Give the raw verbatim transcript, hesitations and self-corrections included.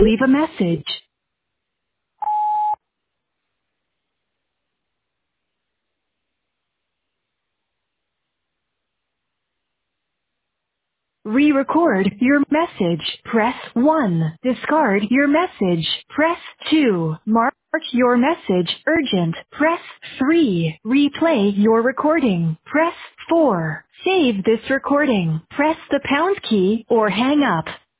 Leave a message. Re-record your message. Press one. Discard your message. Press two. Mark your message urgent. Press three. Replay your recording. Press four. Save this recording. Press the pound key or hang up.